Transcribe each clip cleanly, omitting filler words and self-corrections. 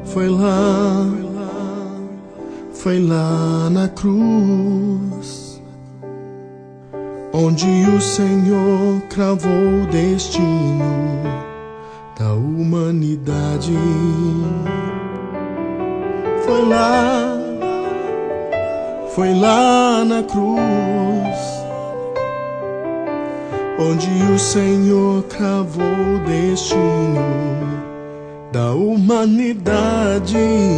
Foi lá na cruz, onde o Senhor cravou o destino da humanidade. Foi lá na cruz, onde o Senhor cravou o destino da humanidade.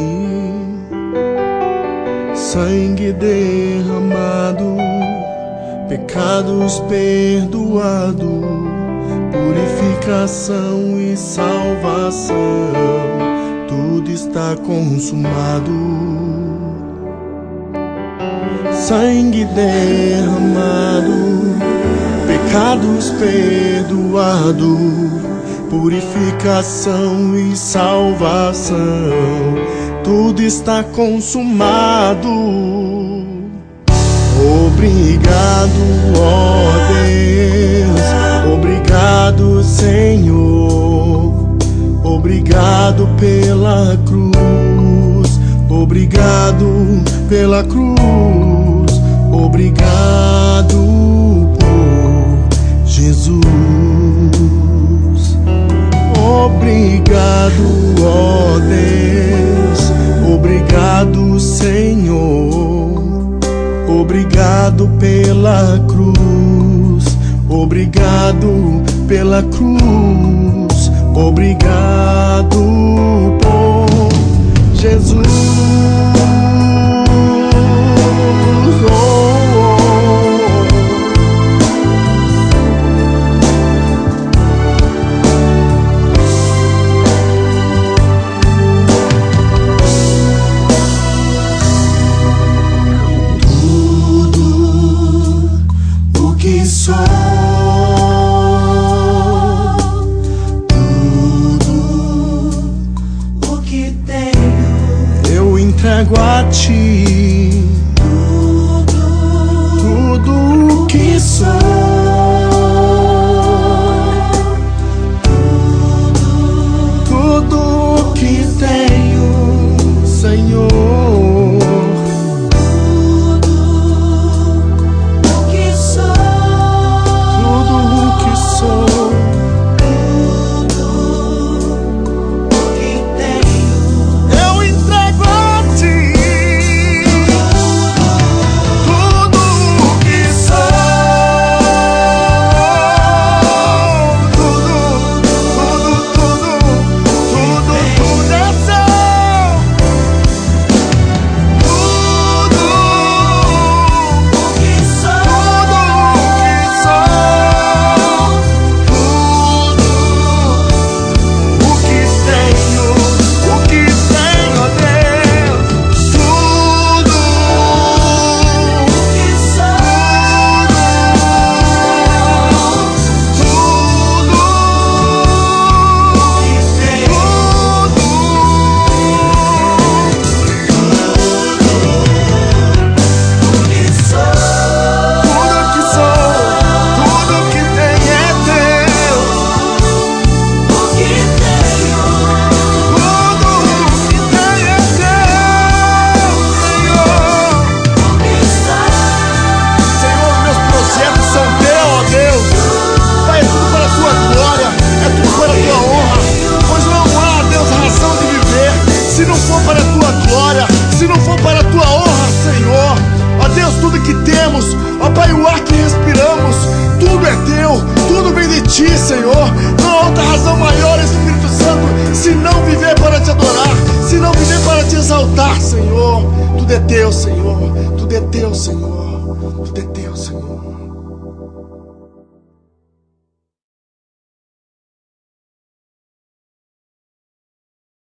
Sangue derramado, pecados perdoados, purificação e salvação, tudo está consumado. Sangue derramado, pecados perdoados, purificação e salvação, tudo está consumado. Obrigado, ó Deus, obrigado, Senhor, obrigado pela cruz, obrigado pela cruz, obrigado por Jesus. Obrigado, ó Deus, obrigado, Senhor, obrigado pela cruz, obrigado pela cruz, obrigado por Jesus. Entrego a ti tudo o que sou, tudo o que tenho, Senhor. Tudo o que sou, tudo o que sou, tudo o que tenho, eu entrego a ti. Ó Pai, o ar que respiramos, tudo é teu, tudo vem de ti, Senhor. Não há outra razão maior, Espírito Santo, se não viver para te adorar, se não viver para te exaltar, Senhor. Tudo é teu, Senhor, tudo é teu, Senhor.